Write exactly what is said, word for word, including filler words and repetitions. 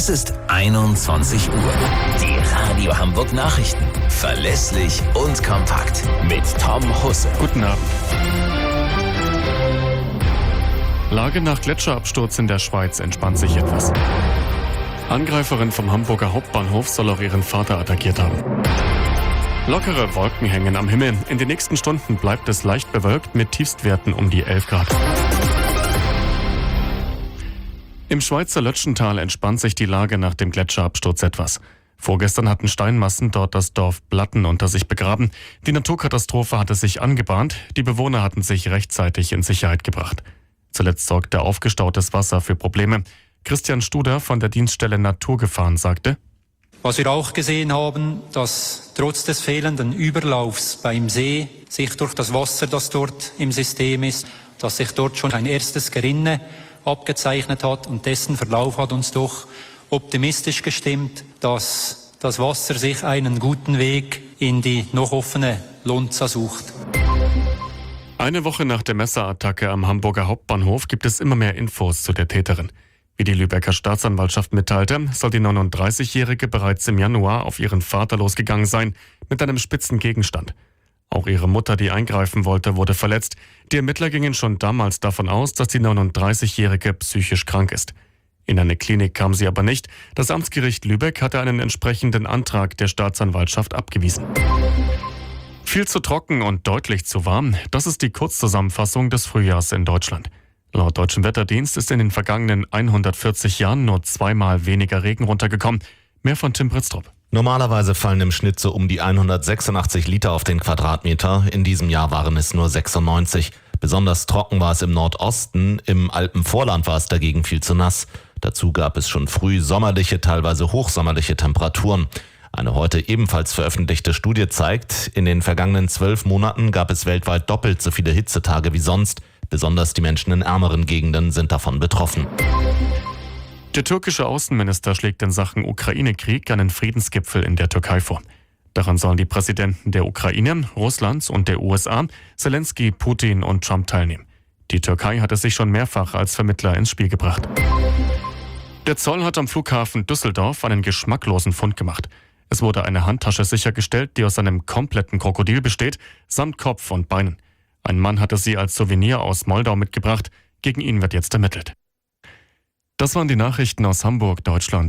Es ist einundzwanzig Uhr. Die Radio Hamburg Nachrichten. Verlässlich und kompakt. Mit Tom Husse. Guten Abend. Lage nach Gletscherabsturz in der Schweiz entspannt sich etwas. Angreiferin vom Hamburger Hauptbahnhof soll auch ihren Vater attackiert haben. Lockere Wolken hängen am Himmel. In den nächsten Stunden bleibt es leicht bewölkt mit Tiefstwerten um die elf Grad. Im Schweizer Lötschental entspannt sich die Lage nach dem Gletscherabsturz etwas. Vorgestern hatten Steinmassen dort das Dorf Blatten unter sich begraben. Die Naturkatastrophe hatte sich angebahnt. Die Bewohner hatten sich rechtzeitig in Sicherheit gebracht. Zuletzt sorgte aufgestautes Wasser für Probleme. Christian Studer von der Dienststelle Naturgefahren sagte: Was wir auch gesehen haben, dass trotz des fehlenden Überlaufs beim See sich durch das Wasser, das dort im System ist, dass sich dort schon ein erstes Gerinne abgezeichnet hat, und dessen Verlauf hat uns doch optimistisch gestimmt, dass das Wasser sich einen guten Weg in die noch offene Lonza sucht. Eine Woche nach der Messerattacke am Hamburger Hauptbahnhof gibt es immer mehr Infos zu der Täterin. Wie die Lübecker Staatsanwaltschaft mitteilte, soll die neununddreißigjährige bereits im Januar auf ihren Vater losgegangen sein, mit einem spitzen Gegenstand. Auch ihre Mutter, die eingreifen wollte, wurde verletzt. Die Ermittler gingen schon damals davon aus, dass die neununddreißigjährige psychisch krank ist. In eine Klinik kam sie aber nicht. Das Amtsgericht Lübeck hatte einen entsprechenden Antrag der Staatsanwaltschaft abgewiesen. Viel zu trocken und deutlich zu warm, das ist die Kurzzusammenfassung des Frühjahrs in Deutschland. Laut Deutschem Wetterdienst ist in den vergangenen hundertvierzig Jahren nur zweimal weniger Regen runtergekommen. Mehr von Tim Britztrup. Normalerweise fallen im Schnitt so um die hundertsechsundachtzig Liter auf den Quadratmeter. In diesem Jahr waren es nur sechsundneunzig. Besonders trocken war es im Nordosten. Im Alpenvorland war es dagegen viel zu nass. Dazu gab es schon früh sommerliche, teilweise hochsommerliche Temperaturen. Eine heute ebenfalls veröffentlichte Studie zeigt, in den vergangenen zwölf Monaten gab es weltweit doppelt so viele Hitzetage wie sonst. Besonders die Menschen in ärmeren Gegenden sind davon betroffen. Der türkische Außenminister schlägt in Sachen Ukraine-Krieg einen Friedensgipfel in der Türkei vor. Daran sollen die Präsidenten der Ukraine, Russlands und der U S A, Zelensky, Putin und Trump teilnehmen. Die Türkei hat es sich schon mehrfach als Vermittler ins Spiel gebracht. Der Zoll hat am Flughafen Düsseldorf einen geschmacklosen Fund gemacht. Es wurde eine Handtasche sichergestellt, die aus einem kompletten Krokodil besteht, samt Kopf und Beinen. Ein Mann hatte sie als Souvenir aus Moldau mitgebracht. Gegen ihn wird jetzt ermittelt. Das waren die Nachrichten aus Hamburg, Deutschland.